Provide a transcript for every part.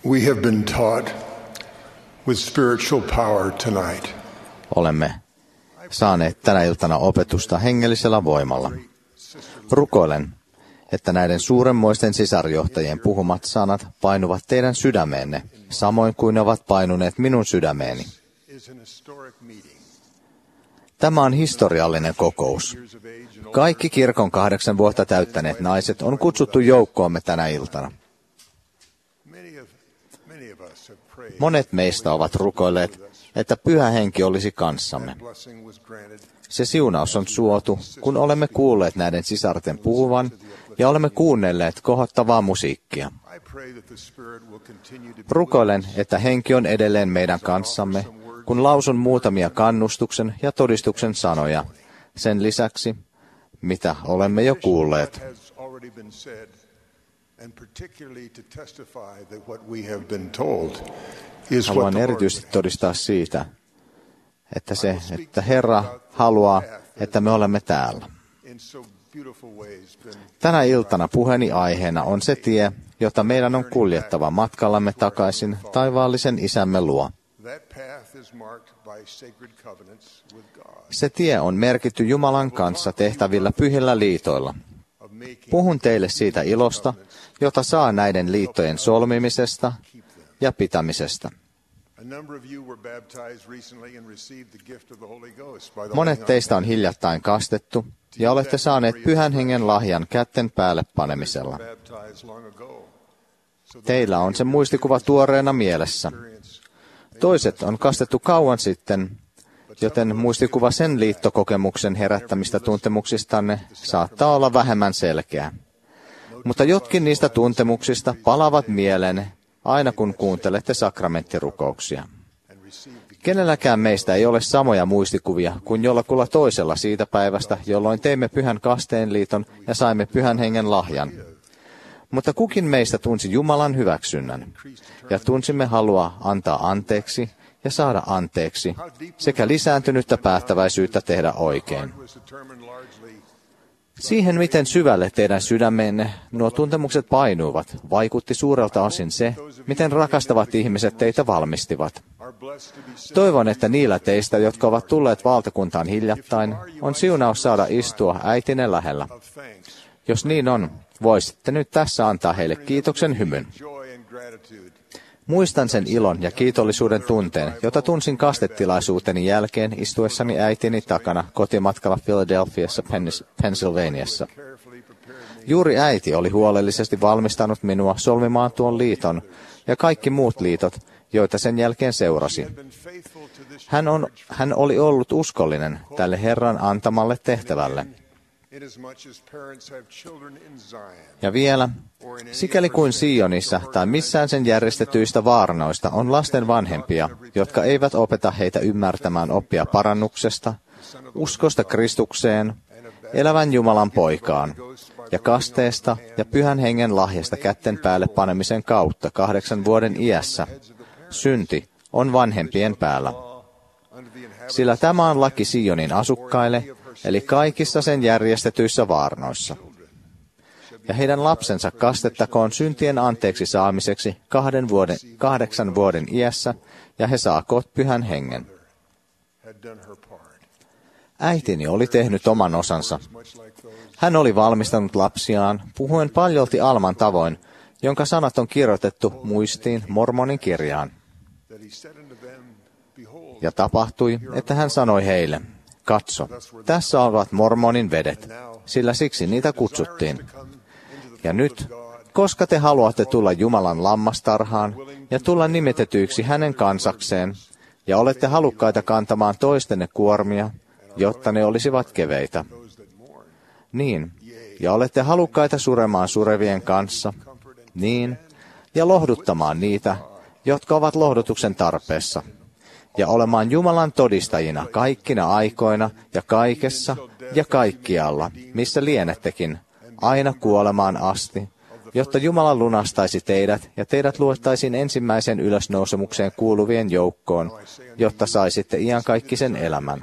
We have been taught with spiritual power tonight. Olemme saaneet tänä iltana opetusta hengellisellä voimalla. Rukoilen, että näiden suuremmoisten sisarjohtajien puhumat sanat painuvat teidän sydämeenne, samoin kuin ne ovat painuneet minun sydämeeni. Tämä on historiallinen kokous. Kaikki kirkon 8 vuotta täyttäneet naiset on kutsuttu joukkoomme tänä iltana. Monet meistä ovat rukoilleet, että Pyhä Henki olisi kanssamme. Se siunaus on suotu, kun olemme kuulleet näiden sisarten puhuvan ja olemme kuunnelleet kohottavaa musiikkia. Rukoilen, että Henki on edelleen meidän kanssamme, kun lausun muutamia kannustuksen ja todistuksen sanoja, sen lisäksi, mitä olemme jo kuulleet. Haluan erityisesti todistaa siitä, että Herra haluaa, että me olemme täällä. Tänä iltana puheeni aiheena on se tie, jota meidän on kuljettava matkallamme takaisin taivaallisen Isämme luo. Se tie on merkitty Jumalan kanssa tehtävillä pyhillä liitoilla. Puhun teille siitä ilosta, jota saa näiden liittojen solmimisesta ja pitämisestä. Monet teistä on hiljattain kastettu ja olette saaneet Pyhän Hengen lahjan kätten päälle panemisella. Teillä on se muistikuva tuoreena mielessä. Toiset on kastettu kauan sitten, joten muistikuva sen liittokokemuksen herättämistä tuntemuksistanne saattaa olla vähemmän selkeä. Mutta jotkin niistä tuntemuksista palavat mieleen aina kun kuuntelette sakramenttirukouksia. Kenelläkään meistä ei ole samoja muistikuvia kuin jollakulla toisella siitä päivästä, jolloin teimme Pyhän Kasteenliiton ja saimme Pyhän Hengen lahjan. Mutta kukin meistä tunsi Jumalan hyväksynnän ja tunsimme halua antaa anteeksi ja saada anteeksi sekä lisääntynyttä päättäväisyyttä tehdä oikein. Siihen, miten syvälle teidän sydämeenne nuo tuntemukset painuivat, vaikutti suurelta osin se, miten rakastavat ihmiset teitä valmistivat. Toivon, että niillä teistä, jotka ovat tulleet valtakuntaan hiljattain, on siunaus saada istua äitinne lähellä. Jos niin on, voisitte nyt tässä antaa heille kiitoksen hymyn. Muistan sen ilon ja kiitollisuuden tunteen, jota tunsin kastetilaisuuteni jälkeen istuessani äitini takana kotimatkalla Philadelphiassa, Pennsylvaniassa. Juuri äiti oli huolellisesti valmistanut minua solmimaan tuon liiton ja kaikki muut liitot, joita sen jälkeen seurasi. Hän oli ollut uskollinen tälle Herran antamalle tehtävälle. Ja vielä, sikäli kuin Sionissa tai missään sen järjestetyistä vaarnoista on lasten vanhempia, jotka eivät opeta heitä ymmärtämään oppia parannuksesta, uskosta Kristukseen, elävän Jumalan poikaan, ja kasteesta ja Pyhän Hengen lahjasta kätten päälle panemisen kautta 8 vuoden iässä, synti on vanhempien päällä. Sillä tämä on laki Sionin asukkaille, eli kaikissa sen järjestetyissä vaarnoissa. Ja heidän lapsensa kastettakoon syntien anteeksi saamiseksi 8 vuoden iässä, ja he saakoot Pyhän Hengen. Äitini oli tehnyt oman osansa. Hän oli valmistanut lapsiaan, puhuen paljolti Alman tavoin, jonka sanat on kirjoitettu muistiin Mormonin kirjaan. Ja tapahtui, että hän sanoi heille, katso, tässä ovat Mormonin vedet, sillä siksi niitä kutsuttiin. Ja nyt, koska te haluatte tulla Jumalan lammastarhaan ja tulla nimitetyiksi hänen kansakseen, ja olette halukkaita kantamaan toistenne kuormia, jotta ne olisivat keveitä. Niin, ja olette halukkaita suremaan surevien kanssa, niin, ja lohduttamaan niitä, jotka ovat lohdutuksen tarpeessa, ja olemaan Jumalan todistajina kaikkina aikoina ja kaikessa ja kaikkialla, missä lienettekin, aina kuolemaan asti, jotta Jumala lunastaisi teidät ja teidät luettaisiin ensimmäisen ylösnousemukseen kuuluvien joukkoon, jotta saisitte iankaikkisen elämän.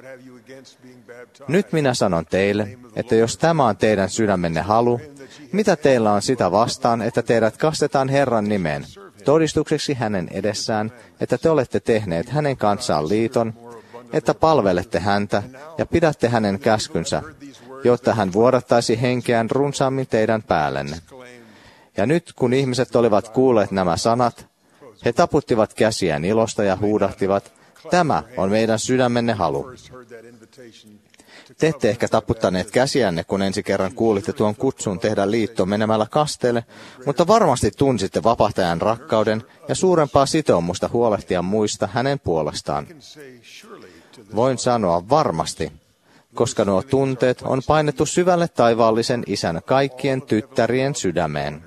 Nyt minä sanon teille, että jos tämä on teidän sydämenne halu, mitä teillä on sitä vastaan, että teidät kastetaan Herran nimeen, todistukseksi hänen edessään, että te olette tehneet hänen kanssaan liiton, että palvelette häntä ja pidätte hänen käskynsä, jotta hän vuodattaisi henkeään runsaammin teidän päällenne. Ja nyt, kun ihmiset olivat kuulleet nämä sanat, he taputtivat käsiään ilosta ja huudahtivat, tämä on meidän sydämenne halu. Te ette ehkä taputtaneet käsiänne, kun ensi kerran kuulitte tuon kutsun tehdä liitto menemällä kasteelle, mutta varmasti tunsitte vapahtajan rakkauden ja suurempaa sitoumusta huolehtia muista hänen puolestaan. Voin sanoa varmasti, koska nuo tunteet on painettu syvälle taivaallisen Isän kaikkien tyttärien sydämeen.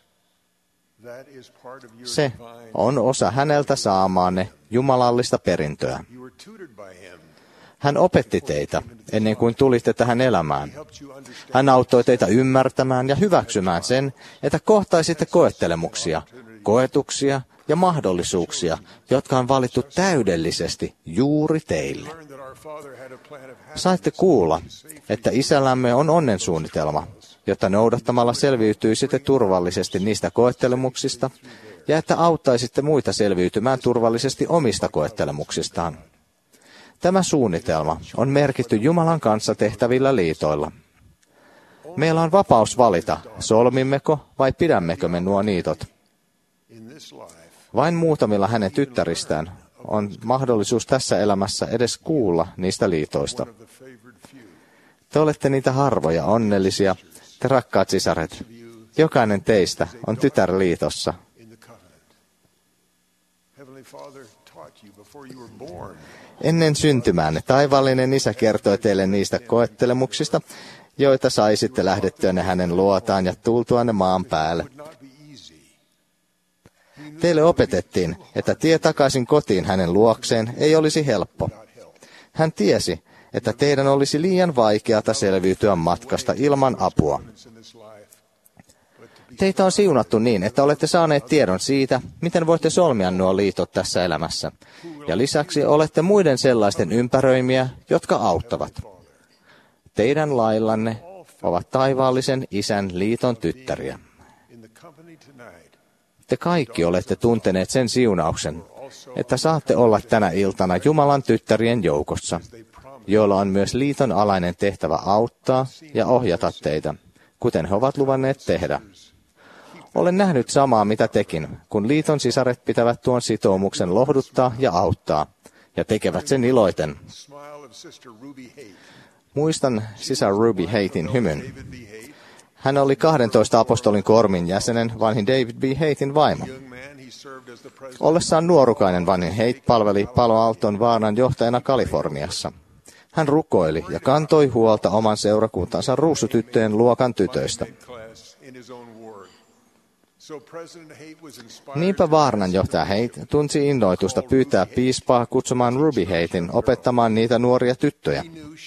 Se on osa häneltä saamaanne jumalallista perintöä. Hän opetti teitä ennen kuin tulitte tähän elämään. Hän auttoi teitä ymmärtämään ja hyväksymään sen, että kohtaisitte koettelemuksia, koetuksia ja mahdollisuuksia, jotka on valittu täydellisesti juuri teille. Saitte kuulla, että Isällämme on onnensuunnitelma, jotta noudattamalla selviytyisitte turvallisesti niistä koettelemuksista ja että auttaisitte muita selviytymään turvallisesti omista koettelemuksistaan. Tämä suunnitelma on merkitty Jumalan kanssa tehtävillä liitoilla. Meillä on vapaus valita, solmimmeko vai pidämmekö me nuo niitot. Vain muutamilla hänen tyttäristään on mahdollisuus tässä elämässä edes kuulla niistä liitoista. Te olette niitä harvoja onnellisia, te rakkaat sisaret. Jokainen teistä on tytärliitossa. Ennen syntymäänne taivaallinen Isä kertoi teille niistä koettelemuksista, joita saisitte lähdettyänne hänen luotaan ja tultuanne maan päälle. Teille opetettiin, että tie takaisin kotiin hänen luokseen ei olisi helppo. Hän tiesi, että teidän olisi liian vaikeata selviytyä matkasta ilman apua. Teitä on siunattu niin, että olette saaneet tiedon siitä, miten voitte solmia nuo liitot tässä elämässä. Ja lisäksi olette muiden sellaisten ympäröimiä, jotka auttavat. Teidän laillanne ovat taivaallisen Isän liiton tyttäriä. Te kaikki olette tunteneet sen siunauksen, että saatte olla tänä iltana Jumalan tyttärien joukossa, joilla on myös liiton alainen tehtävä auttaa ja ohjata teitä, kuten he ovat luvanneet tehdä. Olen nähnyt samaa mitä tekin, kun liiton sisaret pitävät tuon sitoumuksen lohduttaa ja auttaa, ja tekevät sen iloiten. Muistan sisar Ruby Haighin hymyn. Hän oli 12 apostolin koormin jäsenen, vanhin David B. Haighin vaimo. Ollessaan nuorukainen vanhin Haig palveli Palo Alton Vaanan johtajana Kaliforniassa. Hän rukoili ja kantoi huolta oman seurakuntansa ruusutyttöjen luokan tytöistä. Niinpä Vaarnanjohtaja Haig tunsi innoitusta pyytää piispaa kutsumaan Ruby Haighin opettamaan niitä nuoria tyttöjä.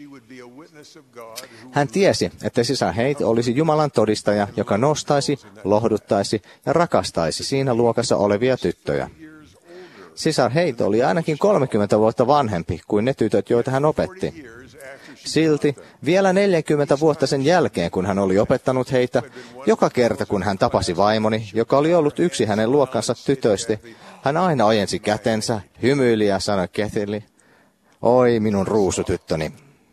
Hän tiesi, että sisar Haig olisi Jumalan todistaja, joka nostaisi, lohduttaisi ja rakastaisi siinä luokassa olevia tyttöjä. Sisar Haig oli ainakin 30 vuotta vanhempi kuin ne tytöt, joita hän opetti. Silti vielä 40 vuotta sen jälkeen, kun hän oli opettanut heitä, joka kerta kun hän tapasi vaimoni, joka oli ollut yksi hänen luokkansa tytöistä, hän aina ojensi kätensä, hymyili ja sanoi Kathylle, oi minun ruusutyttöni.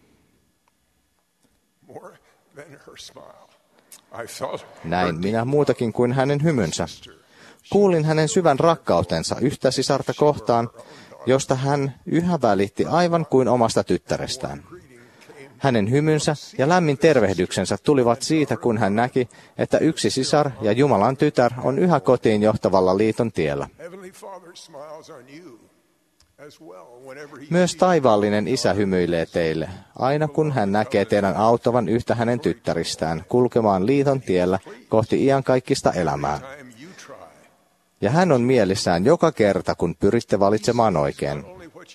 Näin minä muutakin kuin hänen hymynsä. Kuulin hänen syvän rakkautensa yhtä sisarta kohtaan, josta hän yhä välitti aivan kuin omasta tyttärestään. Hänen hymynsä ja lämmin tervehdyksensä tulivat siitä, kun hän näki, että yksi sisar ja Jumalan tytär on yhä kotiin johtavalla liiton tiellä. Myös taivaallinen Isä hymyilee teille, aina kun hän näkee teidän auttavan yhtä hänen tyttäristään kulkemaan liiton tiellä kohti iankaikkista elämää. Ja hän on mielissään joka kerta, kun pyritte valitsemaan oikein.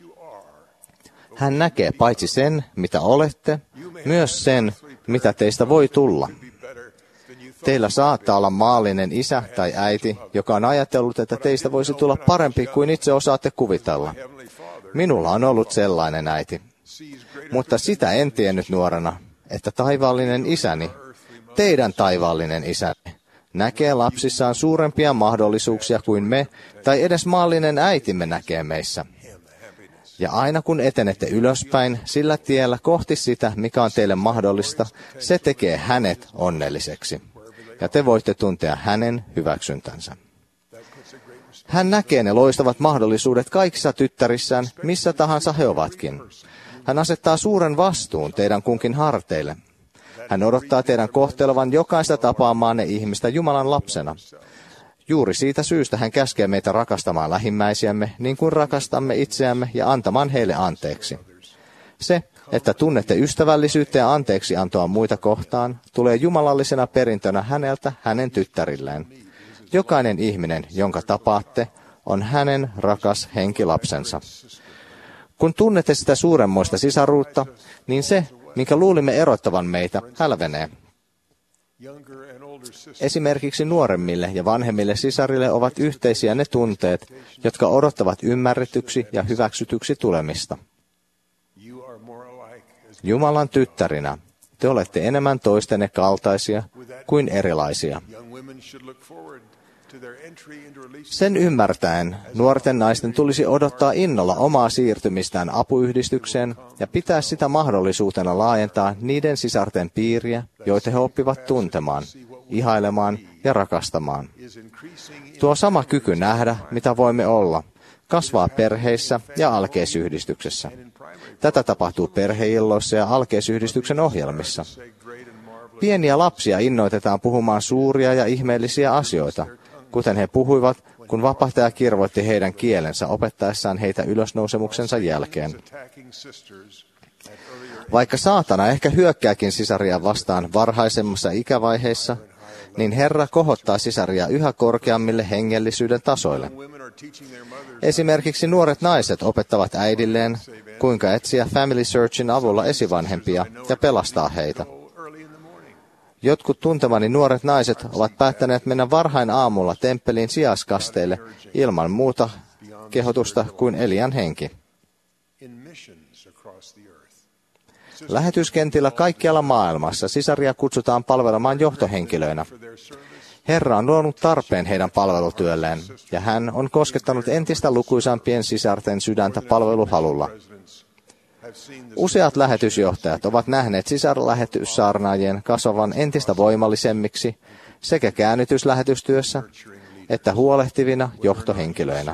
Hän näkee paitsi sen, mitä olette, myös sen, mitä teistä voi tulla. Teillä saattaa olla maallinen isä tai äiti, joka on ajatellut, että teistä voisi tulla parempi kuin itse osaatte kuvitella. Minulla on ollut sellainen äiti. Mutta sitä en tiennyt nuorena, että taivaallinen isäni, teidän taivaallinen isäni, näkee lapsissaan suurempia mahdollisuuksia kuin me tai edes maallinen äitimme näkee meissä. Ja aina kun etenette ylöspäin sillä tiellä kohti sitä, mikä on teille mahdollista, se tekee hänet onnelliseksi. Ja te voitte tuntea hänen hyväksyntänsä. Hän näkee ne loistavat mahdollisuudet kaikissa tyttärissään, missä tahansa he ovatkin. Hän asettaa suuren vastuun teidän kunkin harteille. Hän odottaa teidän kohtelevan jokaista tapaamaanne ihmistä Jumalan lapsena. Juuri siitä syystä hän käskee meitä rakastamaan lähimmäisiämme niin kuin rakastamme itseämme ja antamaan heille anteeksi. Se, että tunnette ystävällisyyttä ja anteeksiantoa muita kohtaan, tulee jumalallisena perintönä häneltä hänen tyttärilleen. Jokainen ihminen, jonka tapaatte, on hänen rakas henkilapsensa. Kun tunnette sitä suuremmoista sisaruutta, niin se, minkä luulimme erottavan meitä, hälvenee. Esimerkiksi nuoremmille ja vanhemmille sisarille ovat yhteisiä ne tunteet, jotka odottavat ymmärretyksi ja hyväksytyksi tulemista. Jumalan tyttärinä te olette enemmän toistenne kaltaisia kuin erilaisia. Sen ymmärtäen nuorten naisten tulisi odottaa innolla omaa siirtymistään apuyhdistykseen ja pitää sitä mahdollisuutena laajentaa niiden sisarten piiriä, joita he oppivat tuntemaan, ihailemaan ja rakastamaan. Tuo sama kyky nähdä, mitä voimme olla, kasvaa perheissä ja alkeisyhdistyksessä. Tätä tapahtuu perheilloissa ja alkeisyhdistyksen ohjelmissa. Pieniä lapsia innoitetaan puhumaan suuria ja ihmeellisiä asioita, kuten he puhuivat, kun vapahtaja kirvoitti heidän kielensä opettaessaan heitä ylösnousemuksensa jälkeen. Vaikka saatana ehkä hyökkääkin sisaria vastaan varhaisemmassa ikävaiheessa, niin Herra kohottaa sisaria yhä korkeammille hengellisyyden tasoille. Esimerkiksi nuoret naiset opettavat äidilleen, kuinka etsiä Family Searchin avulla esivanhempia ja pelastaa heitä. Jotkut tuntemani nuoret naiset ovat päättäneet mennä varhain aamulla temppeliin sijaiskasteille ilman muuta kehotusta kuin Elian henki. Lähetyskentillä kaikkialla maailmassa sisaria kutsutaan palvelemaan johtohenkilöinä. Herra on luonut tarpeen heidän palvelutyölleen, ja hän on koskettanut entistä lukuisampien sisarten sydäntä palveluhalulla. Useat lähetysjohtajat ovat nähneet sisarlähetyssaarnaajien kasvavan entistä voimallisemmiksi sekä käännytyslähetystyössä että huolehtivina johtohenkilöinä.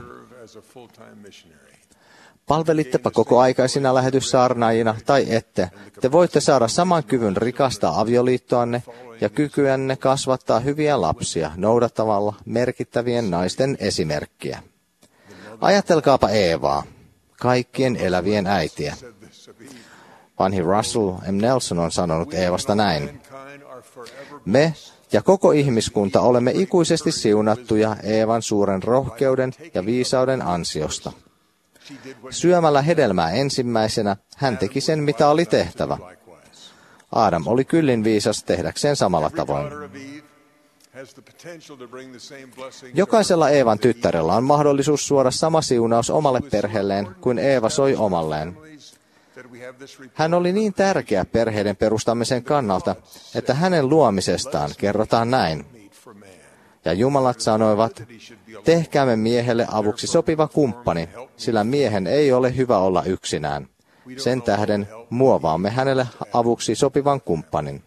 Palvelittepa kokoaikaisina lähetyssaarnaajina tai ette, te voitte saada saman kyvyn rikastaa avioliittoanne ja kykyänne kasvattaa hyviä lapsia noudattavalla merkittävien naisten esimerkkiä. Ajatelkaapa Eevaa, kaikkien elävien äitiä. Vanhi Russell M. Nelson on sanonut Eevasta näin. Me ja koko ihmiskunta olemme ikuisesti siunattuja Eevan suuren rohkeuden ja viisauden ansiosta. Syömällä hedelmää ensimmäisenä hän teki sen, mitä oli tehtävä. Adam oli kyllin viisas tehdäkseen samalla tavoin. Jokaisella Eevan tyttärellä on mahdollisuus suoda sama siunaus omalle perheelleen kuin Eeva soi omalleen. Hän oli niin tärkeä perheiden perustamisen kannalta, että hänen luomisestaan kerrotaan näin. Ja jumalat sanoivat, tehkäämme miehelle avuksi sopiva kumppani, sillä miehen ei ole hyvä olla yksinään. Sen tähden muovaamme hänelle avuksi sopivan kumppanin.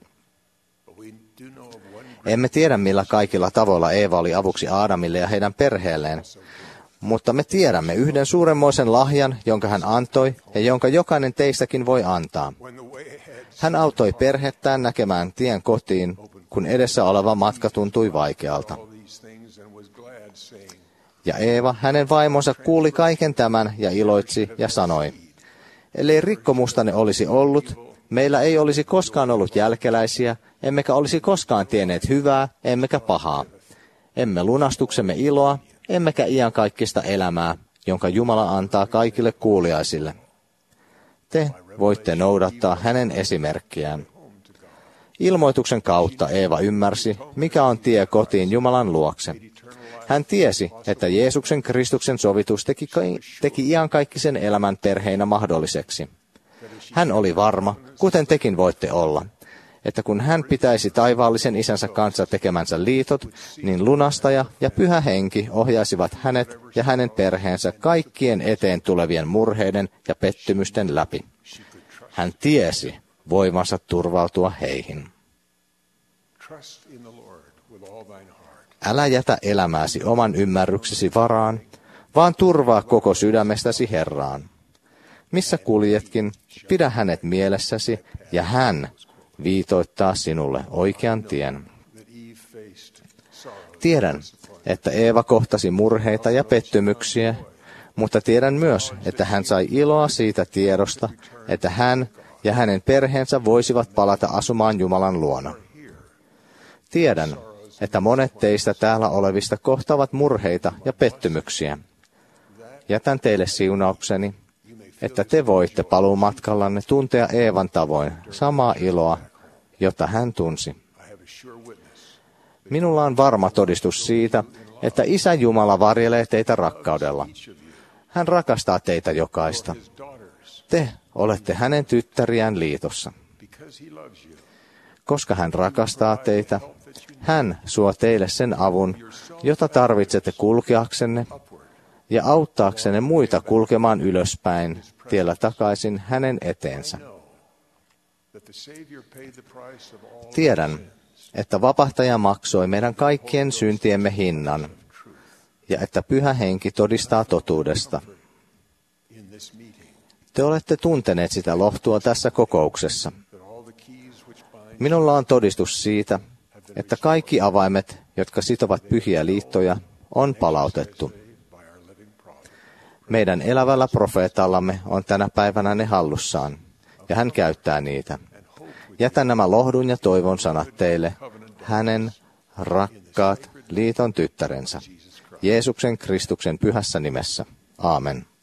Emme tiedä, millä kaikilla tavoilla Eeva oli avuksi Aadamille ja heidän perheelleen, mutta me tiedämme yhden suuremmoisen lahjan, jonka hän antoi ja jonka jokainen teistäkin voi antaa. Hän auttoi perhettään näkemään tien kotiin, kun edessä oleva matka tuntui vaikealta. Ja Eeva, hänen vaimonsa, kuuli kaiken tämän ja iloitsi ja sanoi, ellei rikkomustanne olisi ollut, meillä ei olisi koskaan ollut jälkeläisiä, emmekä olisi koskaan tienneet hyvää, emmekä pahaa. Emme lunastuksemme iloa, emmekä iankaikkista elämää, jonka Jumala antaa kaikille kuuliaisille. Te voitte noudattaa hänen esimerkkiään. Ilmoituksen kautta Eeva ymmärsi, mikä on tie kotiin Jumalan luokse. Hän tiesi, että Jeesuksen Kristuksen sovitus teki iankaikkisen elämän perheinä mahdolliseksi. Hän oli varma, kuten tekin voitte olla, että kun hän pitäisi taivaallisen isänsä kanssa tekemänsä liitot, niin lunastaja ja pyhä henki ohjaisivat hänet ja hänen perheensä kaikkien eteen tulevien murheiden ja pettymysten läpi. Hän tiesi voivansa turvautua heihin. Älä jätä elämääsi oman ymmärryksesi varaan, vaan turvaa koko sydämestäsi Herraan. Missä kuljetkin, pidä hänet mielessäsi, ja hän viitoittaa sinulle oikean tien. Tiedän, että Eeva kohtasi murheita ja pettymyksiä, mutta tiedän myös, että hän sai iloa siitä tiedosta, että hän ja hänen perheensä voisivat palata asumaan Jumalan luona. Tiedän, että monet teistä täällä olevista kohtaavat murheita ja pettymyksiä. Jätän teille siunaukseni, että te voitte paluumatkallanne tuntea Eevan tavoin samaa iloa, jota hän tunsi. Minulla on varma todistus siitä, että Isä Jumala varjelee teitä rakkaudella. Hän rakastaa teitä jokaista. Te olette hänen tyttäriään liitossa. Koska hän rakastaa teitä, hän suo teille sen avun, jota tarvitsette kulkeaksenne ja auttaaksenne muita kulkemaan ylöspäin tiellä takaisin hänen eteensä. Tiedän, että vapahtaja maksoi meidän kaikkien syntiemme hinnan ja että Pyhä Henki todistaa totuudesta. Te olette tunteneet sitä lohtua tässä kokouksessa. Minulla on todistus siitä, että kaikki avaimet, jotka sitovat pyhiä liittoja, on palautettu. Meidän elävällä profeetallamme on tänä päivänä ne hallussaan, ja hän käyttää niitä. Jätän nämä lohdun ja toivon sanat teille, hänen rakkaat liiton tyttärensä, Jeesuksen Kristuksen pyhässä nimessä. Aamen.